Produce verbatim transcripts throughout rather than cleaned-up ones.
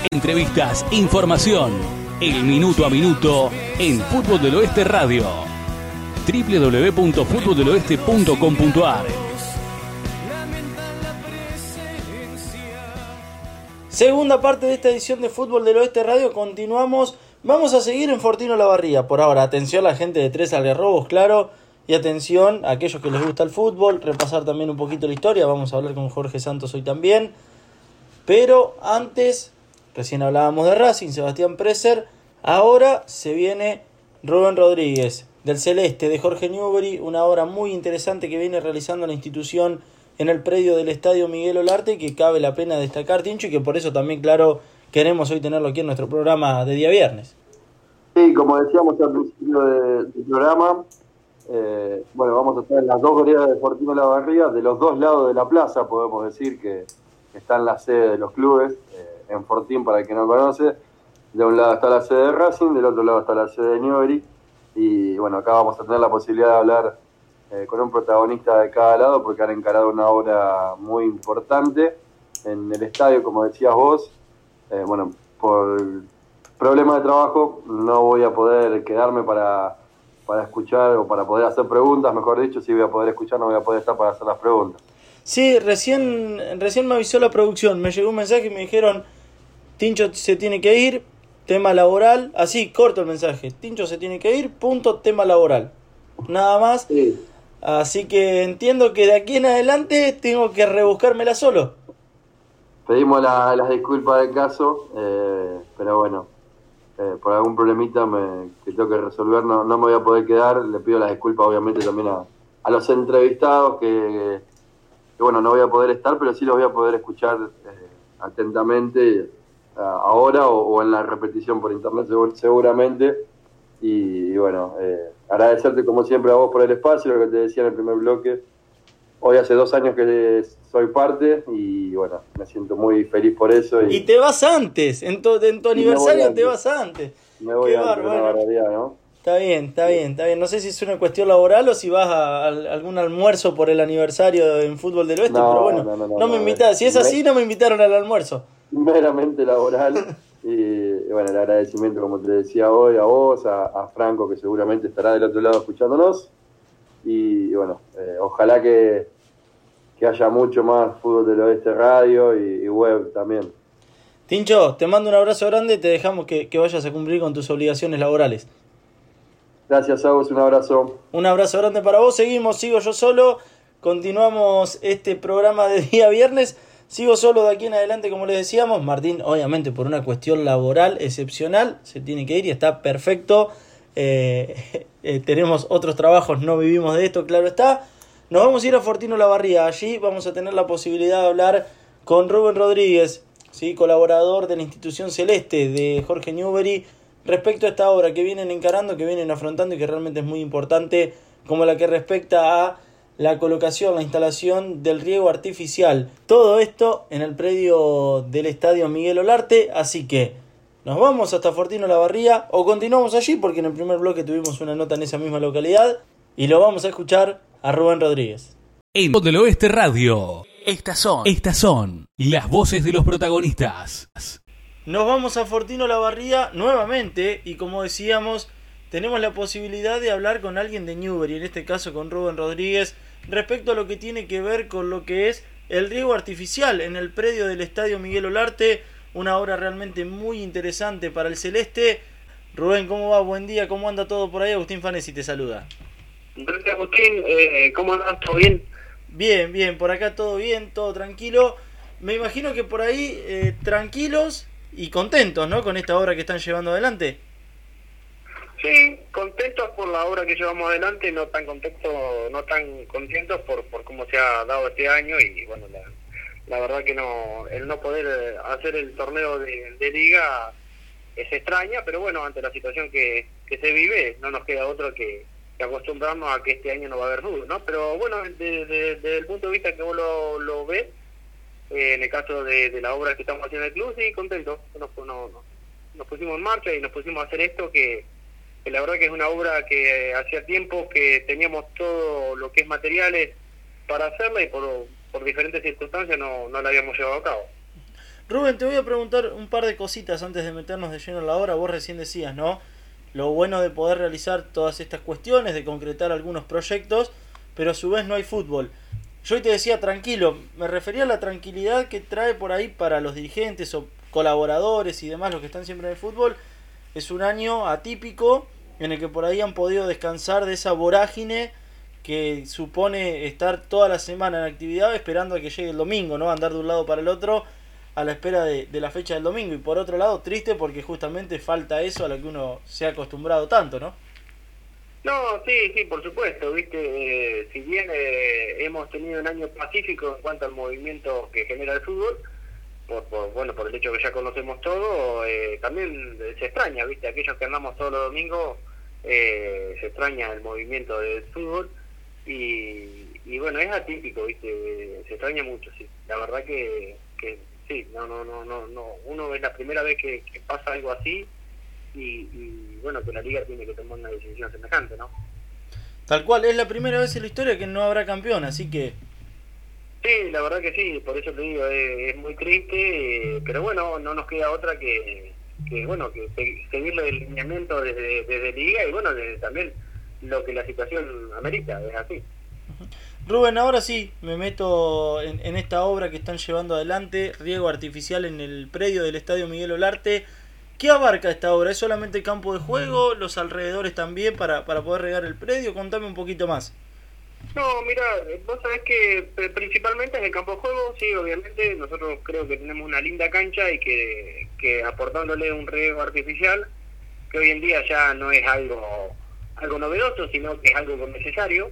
Entrevistas, información, el minuto a minuto en Fútbol del Oeste Radio. doble u doble u doble u punto fútbol del oeste punto com punto a r. Segunda parte de esta edición de Fútbol del Oeste Radio. Continuamos. Vamos a seguir en Fortino Lavarría. Por ahora, atención a la gente de Tres Algarrobos, claro. Y atención a aquellos que les gusta el fútbol. Repasar también un poquito la historia. Vamos a hablar con Jorge Santos hoy también. Pero antes, recién hablábamos de Racing, Sebastián Preser. Ahora se viene Rubén Rodríguez, del Celeste, de Jorge Newbery. Una obra muy interesante que viene realizando la institución en el predio del Estadio Miguel Olarte, que cabe la pena destacar, Tincho, y que por eso también, claro, queremos hoy tenerlo aquí en nuestro programa de día viernes. Sí, como decíamos al principio de, del programa, eh, bueno, vamos a estar en las dos veredas de Fortino Lavarría, de los dos lados de la plaza, podemos decir que está en la sede de los clubes, eh, en Fortín, para el que no conoce. De un lado está la sede de Racing, del otro lado está la sede de Newbery, y bueno, acá vamos a tener la posibilidad de hablar eh, con un protagonista de cada lado, porque han encarado una obra muy importante en el estadio, como decías vos. Eh, bueno, por problemas de trabajo no voy a poder quedarme para, para escuchar o para poder hacer preguntas, mejor dicho. Si voy a poder escuchar, no voy a poder estar para hacer las preguntas. Sí, recién, recién me avisó la producción, me llegó un mensaje y me dijeron: Tincho se tiene que ir, tema laboral, así, corto el mensaje, Tincho se tiene que ir, punto, tema laboral, nada más. Sí. Así que entiendo que de aquí en adelante tengo que rebuscármela solo. Pedimos la, las disculpas del caso, eh, pero bueno, eh, por algún problemita me, que tengo que resolver, no, no me voy a poder quedar. Le pido las disculpas obviamente también a, a los entrevistados que... que bueno, no voy a poder estar, pero sí los voy a poder escuchar eh, atentamente uh, ahora o, o en la repetición por internet segur, seguramente. Y, y bueno, eh, agradecerte como siempre a vos por el espacio, lo que te decía en el primer bloque. Hoy hace dos años que soy parte y bueno, me siento muy feliz por eso. Y, y te vas antes, en tu, en tu aniversario te vas antes. Me voy Qué antes, bárbaro. Una barbaridad, ¿no? Está bien, está bien, está bien. No sé si es una cuestión laboral o si vas a, a algún almuerzo por el aniversario en Fútbol del Oeste, no, pero bueno, no, no, no, no me no, invitaron. Si es así, no me invitaron al almuerzo. Meramente laboral. y, y bueno, el agradecimiento, como te decía hoy, a vos, a, a Franco, que seguramente estará del otro lado escuchándonos. Y, y bueno, eh, ojalá que, que haya mucho más Fútbol del Oeste Radio y, y web también. Tincho, te mando un abrazo grande y te dejamos que, que vayas a cumplir con tus obligaciones laborales. Gracias a vos, un abrazo. Un abrazo grande para vos. Seguimos, sigo yo solo. Continuamos este programa de día viernes. Sigo solo de aquí en adelante, como les decíamos. Martín, obviamente, por una cuestión laboral excepcional, se tiene que ir y está perfecto. Eh, eh, tenemos otros trabajos, no vivimos de esto, claro está. Nos vamos a ir a Fortino Lavarría. Allí vamos a tener la posibilidad de hablar con Rubén Rodríguez, ¿sí? Colaborador de la institución Celeste de Jorge Newbery, respecto a esta obra que vienen encarando, que vienen afrontando y que realmente es muy importante, como la que respecta a la colocación, la instalación del riego artificial. Todo esto en el predio del Estadio Miguel Olarte, así que nos vamos hasta Fortino Lavarría o continuamos allí porque en el primer bloque tuvimos una nota en esa misma localidad y lo vamos a escuchar a Rubén Rodríguez. En Fútbol del Oeste Radio, estas son, estas son las voces de los protagonistas. Nos vamos a Fortino Lavarría nuevamente y como decíamos, tenemos la posibilidad de hablar con alguien de Newbery, en este caso con Rubén Rodríguez, respecto a lo que tiene que ver con lo que es el riego artificial en el predio del Estadio Miguel Olarte, una obra realmente muy interesante para el Celeste. Rubén, ¿cómo va? Buen día, ¿cómo anda todo por ahí? Agustín Fanesi te saluda. Gracias, Agustín, eh, ¿cómo andas? ¿Todo bien? Bien, bien, por acá todo bien, todo tranquilo. Me imagino que por ahí eh, tranquilos y contentos, ¿no? Con esta obra que están llevando adelante. Sí, contentos por la obra que llevamos adelante, no tan contentos, no tan contentos por por cómo se ha dado este año y bueno, la, la verdad que no, el no poder hacer el torneo de, de liga es extraña, pero bueno, ante la situación que, que se vive, no nos queda otro que, que acostumbrarnos a que este año no va a haber fútbol, ¿no? Pero bueno, desde de, de, el punto de vista que vos lo, lo ves, eh, en el caso de, de la obra que estamos haciendo en el club, sí, contentos, nos, no, no, nos pusimos en marcha y nos pusimos a hacer esto que, que la verdad que es una obra que hacía tiempo que teníamos todo lo que es materiales para hacerla y por, por diferentes circunstancias no, no la habíamos llevado a cabo. Rubén, te voy a preguntar un par de cositas antes de meternos de lleno en la hora. Vos recién decías, ¿no? Lo bueno de poder realizar todas estas cuestiones, de concretar algunos proyectos, pero a su vez no hay fútbol. Yo hoy te decía tranquilo, me refería a la tranquilidad que trae por ahí para los dirigentes o colaboradores y demás, los que están siempre en el fútbol. Es un año atípico en el que por ahí han podido descansar de esa vorágine que supone estar toda la semana en actividad esperando a que llegue el domingo, ¿no? Andar de un lado para el otro a la espera de, de la fecha del domingo. Y por otro lado, triste porque justamente falta eso a lo que uno se ha acostumbrado tanto, ¿no? No, sí, sí, por supuesto, viste, eh, si bien eh, hemos tenido un año pacífico en cuanto al movimiento que genera el fútbol, por, por bueno, por el hecho que ya conocemos todo, eh, también se extraña, viste, aquellos que andamos todos los domingos, eh, se extraña el movimiento del fútbol y, y bueno, es atípico, viste, se extraña mucho, sí, la verdad que, que sí, no, no, no, no, no, uno es la primera vez que, que pasa algo así. Y, y bueno, que la liga tiene que tomar una decisión semejante, ¿no? Tal cual, es la primera vez en la historia que no habrá campeón, así que... Sí, la verdad que sí, por eso te digo, es, es muy triste, eh, pero bueno, no nos queda otra que, que bueno, que seguirle el lineamiento desde, desde liga y bueno, desde también lo que la situación amerita, es así. Rubén, ahora sí, me meto en, en esta obra que están llevando adelante, riego artificial en el predio del Estadio Miguel Olarte. ¿Qué abarca esta obra? ¿Es solamente el campo de juego, los alrededores también para, para poder regar el predio? Contame un poquito más. No, mira, vos sabés que principalmente es el campo de juego, sí, obviamente, nosotros creo que tenemos una linda cancha y que, que aportándole un riego artificial, que hoy en día ya no es algo, algo novedoso, sino que es algo necesario,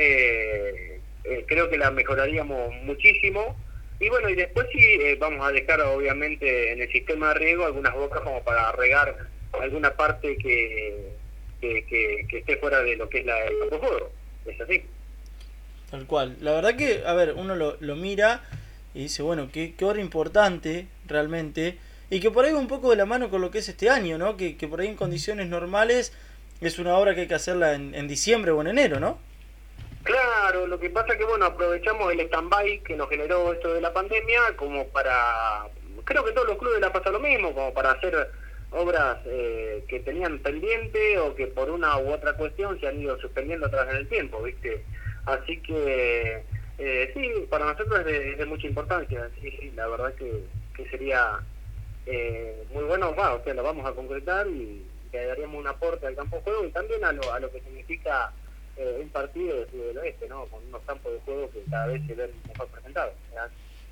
eh, eh, creo que la mejoraríamos muchísimo. Y bueno, y después sí eh, vamos a dejar obviamente en el sistema de riego algunas bocas como para regar alguna parte que, que, que, que esté fuera de lo que es la, el campo de juego. Es así. Tal cual. La verdad que, a ver, uno lo, lo mira y dice, bueno, qué, qué obra importante realmente. Y que por ahí va un poco de la mano con lo que es este año, ¿no? Que, que por ahí en condiciones normales es una obra que hay que hacerla en, en diciembre o en enero, ¿no? Claro, lo que pasa que bueno, aprovechamos el stand-by que nos generó esto de la pandemia como para, creo que todos los clubes la pasan lo mismo, como para hacer obras eh, que tenían pendiente o que por una u otra cuestión se han ido suspendiendo atrás en el tiempo, ¿viste? Así que eh, sí, para nosotros es de, es de mucha importancia, sí, sí, la verdad que, que sería eh, muy bueno, va, o sea, lo vamos a concretar y le daríamos un aporte al campo de juego y también a lo, a lo que significa Eh, un partido del Fútbol del Oeste, ¿no? Con unos campos de juego que cada vez se ven mejor presentados, ¿verdad?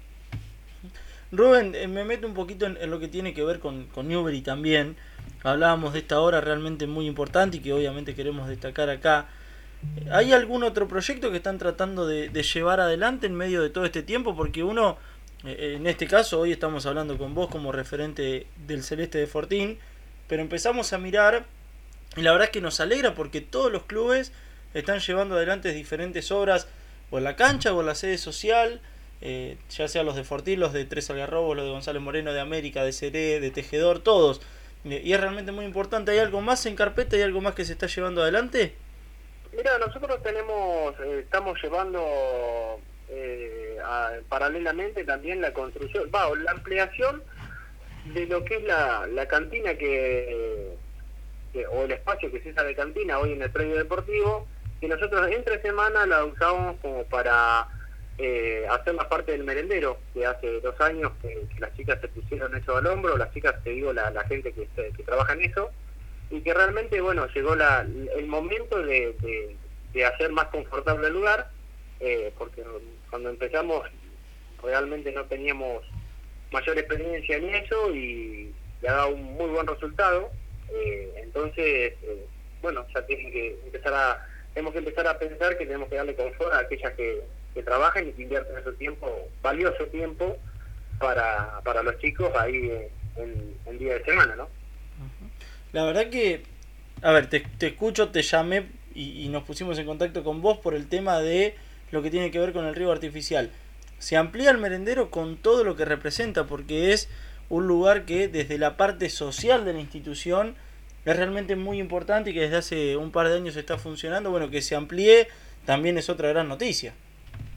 Rubén, eh, me meto un poquito en, en lo que tiene que ver con, con Newbery también. Hablábamos de esta hora realmente muy importante y que obviamente queremos destacar acá. ¿Hay algún otro proyecto que están tratando de, de llevar adelante en medio de todo este tiempo? Porque uno, eh, en este caso, hoy estamos hablando con vos como referente del Celeste de Fortín, pero empezamos a mirar y la verdad es que nos alegra porque todos los clubes están llevando adelante diferentes obras o en la cancha o en la sede social, eh, ya sea los de Fortín, los de Tres Algarrobos, los de González Moreno, de América, de Seré, de Tejedor, todos. Eh, y es realmente muy importante. ¿Hay algo más en carpeta? ¿Hay algo más que se está llevando adelante? Mira, nosotros tenemos, eh, estamos llevando eh, a, paralelamente también la construcción, va, la ampliación de lo que es la, la cantina que, que o el espacio que se usa de cantina hoy en el predio deportivo, que nosotros entre semana la usamos como para eh, hacer la parte del merendero, que hace dos años que, que las chicas se pusieron eso al hombro, las chicas, te digo, la, la gente que, que trabaja en eso, y que realmente, bueno, llegó la, el momento de, de, de hacer más confortable el lugar, eh, porque cuando empezamos realmente no teníamos mayor experiencia en eso y le ha dado un muy buen resultado, eh, entonces, eh, bueno, ya tiene que empezar a tenemos que empezar a pensar que tenemos que darle confort a aquellas que, que trabajan y que invierten su tiempo, valioso tiempo, para, para los chicos ahí en, en día de semana, ¿no? La verdad que, a ver, te, te escucho, te llamé y, y nos pusimos en contacto con vos por el tema de lo que tiene que ver con el riego artificial. Se amplía el merendero con todo lo que representa, porque es un lugar que desde la parte social de la institución es realmente muy importante y que desde hace un par de años está funcionando. Bueno, que se amplíe también es otra gran noticia.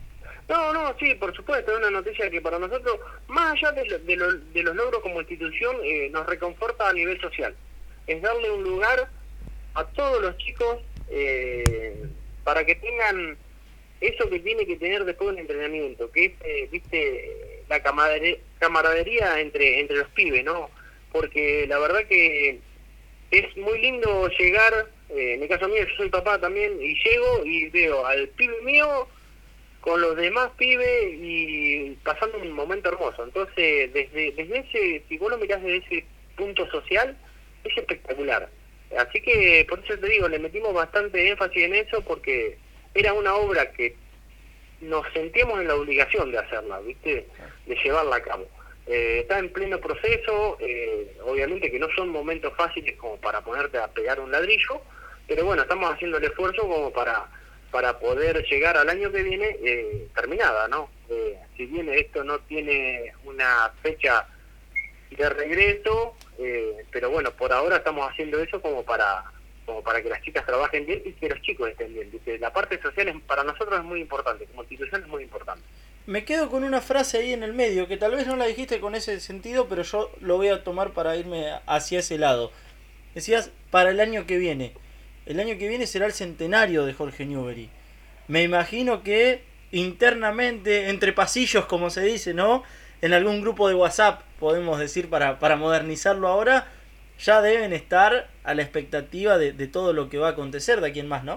No, no, sí, por supuesto, es una noticia que para nosotros, más allá de, lo, de, lo, de los logros como institución, eh, nos reconforta a nivel social. Es darle un lugar a todos los chicos eh, para que tengan eso que tiene que tener después del entrenamiento, que es, eh, viste, la camaradería, camaradería entre, entre los pibes, ¿no? Porque la verdad que es muy lindo llegar, eh, en el caso mío, yo soy papá también, y llego y veo al pibe mío con los demás pibes y pasando un momento hermoso. Entonces, desde desde ese, si vos lo mirás desde ese punto social, es espectacular. Así que, por eso te digo, le metimos bastante énfasis en eso, porque era una obra que nos sentíamos en la obligación de hacerla, ¿viste? De llevarla a cabo. Eh, está en pleno proceso, eh, obviamente que no son momentos fáciles como para ponerte a pegar un ladrillo, pero bueno, estamos haciendo el esfuerzo como para para poder llegar al año que viene eh, terminada, ¿no? Eh, si bien esto no tiene una fecha de regreso, eh, pero bueno, por ahora estamos haciendo eso como para como para que las chicas trabajen bien y que los chicos estén bien. ¿Viste? La parte social es, para nosotros es muy importante, como institución es muy importante. Me quedo con una frase ahí en el medio, que tal vez no la dijiste con ese sentido, pero yo lo voy a tomar para irme hacia ese lado. Decías, para el año que viene. El año que viene será el centenario de Jorge Newbery. Me imagino que internamente, entre pasillos, como se dice, ¿no? En algún grupo de WhatsApp, podemos decir, para, para modernizarlo ahora, ya deben estar a la expectativa de, de todo lo que va a acontecer de aquí en más, ¿no?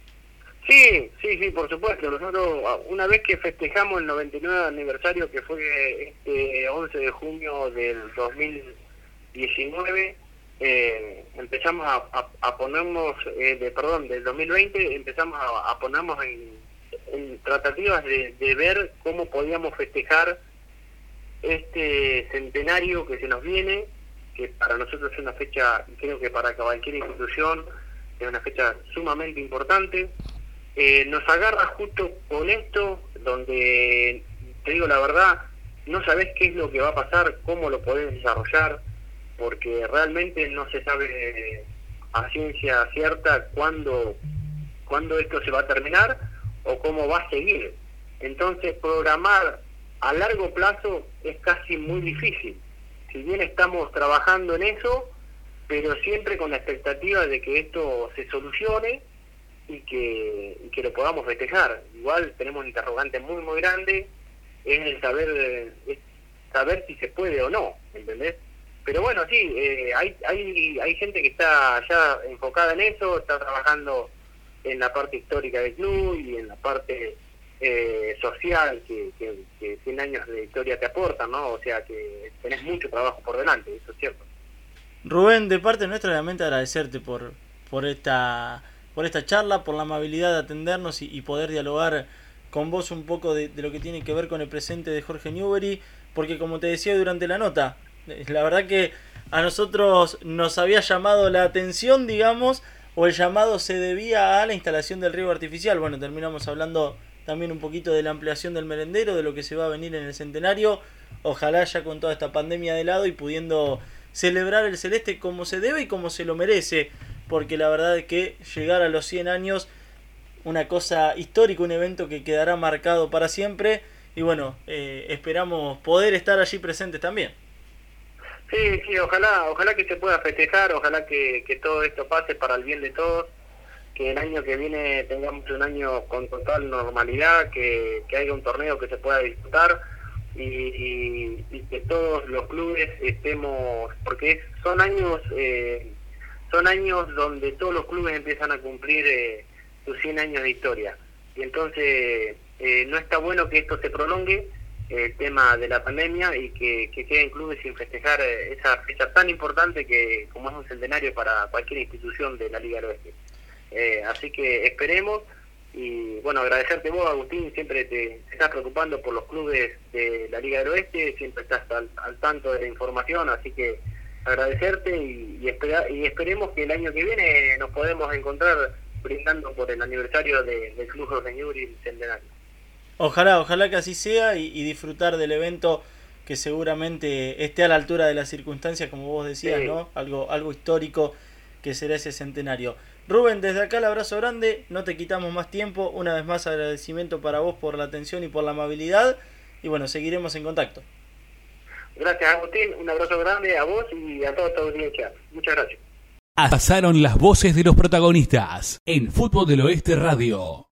Sí, sí, sí, por supuesto. Nosotros, una vez que festejamos el noventa y nueve aniversario, que fue este once de junio del dos mil diecinueve, eh, empezamos a, a, a ponernos, eh, de, perdón, del dos mil veinte, empezamos a, a ponernos en, en tratativas de, de ver cómo podíamos festejar este centenario que se nos viene, que para nosotros es una fecha, creo que para cualquier institución, es una fecha sumamente importante. Eh, nos agarra justo con esto, donde, te digo la verdad, no sabés qué es lo que va a pasar, cómo lo podés desarrollar, porque realmente no se sabe a ciencia cierta cuándo, cuándo esto se va a terminar o cómo va a seguir. Entonces, programar a largo plazo es casi muy difícil. Si bien estamos trabajando en eso, pero siempre con la expectativa de que esto se solucione y que, y que lo podamos festejar. Igual tenemos un interrogante muy muy grande, es el saber es saber si se puede o no, ¿entendés? Pero bueno, sí, eh, hay hay hay gente que está ya enfocada en eso, está trabajando en la parte histórica del club y en la parte eh, social que, que, que cien años de historia te aportan, ¿no? O sea que tenés mucho trabajo por delante, eso es cierto. Rubén, de parte nuestra, realmente agradecerte por por esta por esta charla, por la amabilidad de atendernos y, y poder dialogar con vos un poco de, de lo que tiene que ver con el presente de Jorge Newbery, porque como te decía durante la nota, la verdad que a nosotros nos había llamado la atención, digamos, o el llamado se debía a la instalación del riego artificial. Bueno, terminamos hablando también un poquito de la ampliación del merendero, de lo que se va a venir en el centenario, ojalá ya con toda esta pandemia de lado y pudiendo celebrar el celeste como se debe y como se lo merece, porque la verdad es que llegar a los cien años, una cosa histórica, un evento que quedará marcado para siempre, y bueno, eh, esperamos poder estar allí presentes también. Sí, sí, ojalá, ojalá que se pueda festejar, ojalá que, que todo esto pase para el bien de todos, que el año que viene tengamos un año con total normalidad, que, que haya un torneo que se pueda disputar y, y, y que todos los clubes estemos, porque son años eh, son años donde todos los clubes empiezan a cumplir eh, sus cien años de historia, y entonces eh, no está bueno que esto se prolongue, el tema de la pandemia, y que, que queden clubes sin festejar esa fecha tan importante que como es un centenario para cualquier institución de la Liga del Oeste. Eh, así que esperemos, y bueno, agradecerte vos, Agustín, siempre te, te estás preocupando por los clubes de la Liga del Oeste, siempre estás al, al tanto de la información, así que agradecerte y, y, espera, y esperemos que el año que viene nos podemos encontrar brindando por el aniversario de, del Club Jorge Newbery centenario. Ojalá, ojalá que así sea y, y disfrutar del evento que seguramente esté a la altura de las circunstancias, como vos decías, sí, ¿no? Algo, algo histórico que será ese centenario. Rubén, desde acá el abrazo grande, no te quitamos más tiempo, una vez más agradecimiento para vos por la atención y por la amabilidad, y bueno, seguiremos en contacto. Gracias, Agustín, un abrazo grande a vos y a toda tu audiencia. Muchas gracias. Pasaron las voces de los protagonistas en Fútbol del Oeste Radio.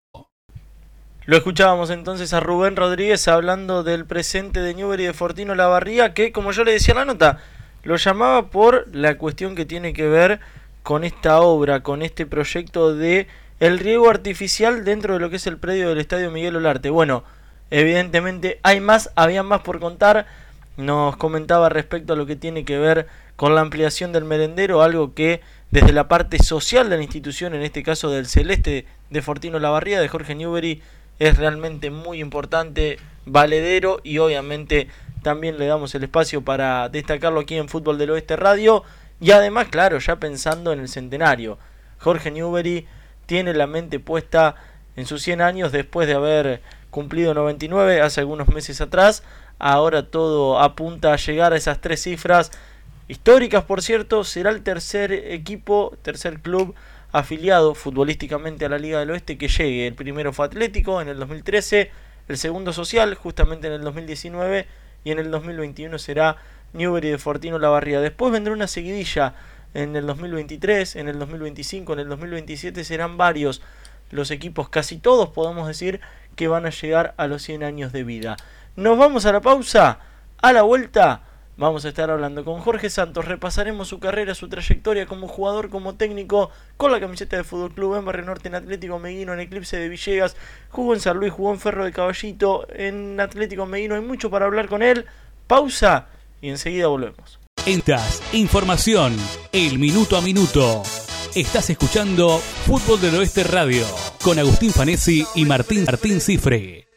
Lo escuchábamos entonces a Rubén Rodríguez hablando del presente de Newbery de Fortino Lavarría, que como yo le decía en la nota, lo llamaba por la cuestión que tiene que ver con esta obra, con este proyecto de el riego artificial dentro de lo que es el predio del Estadio Miguel Olarte. Bueno, evidentemente hay más, había más por contar. Nos comentaba respecto a lo que tiene que ver con la ampliación del merendero, algo que desde la parte social de la institución, en este caso del Celeste de Fortino Lavarría, de Jorge Newbery, es realmente muy importante, valedero, y obviamente también le damos el espacio para destacarlo aquí en Fútbol del Oeste Radio. Y además, claro, ya pensando en el centenario, Jorge Newbery tiene la mente puesta en sus cien años después de haber cumplido noventa y nueve hace algunos meses atrás. Ahora todo apunta a llegar a esas tres cifras históricas, por cierto. Será el tercer equipo, tercer club afiliado futbolísticamente a la Liga del Oeste que llegue. El primero fue Atlético en el dos mil trece, el segundo Social justamente en el dos mil diecinueve, y en el dos mil veintiuno será Newbery de Fortino Lavarría. Después vendrá una seguidilla en el dos mil veintitrés, en el dos mil veinticinco, en el dos mil veintisiete. Serán varios los equipos, casi todos podemos decir, que van a llegar a los cien años de vida. Nos vamos a la pausa. A la vuelta vamos a estar hablando con Jorge Santos. Repasaremos su carrera, su trayectoria como jugador, como técnico, con la camiseta de Fútbol Club en Barrio Norte, en Atlético Meguino, en Eclipse de Villegas. Jugó en San Luis, jugó en Ferro de Caballito, en Atlético Meguino. Hay mucho para hablar con él. Pausa y enseguida volvemos. Entas, información, el minuto a minuto. Estás escuchando Fútbol del Oeste Radio con Agustín Fanesi y Martín Martín Cifre.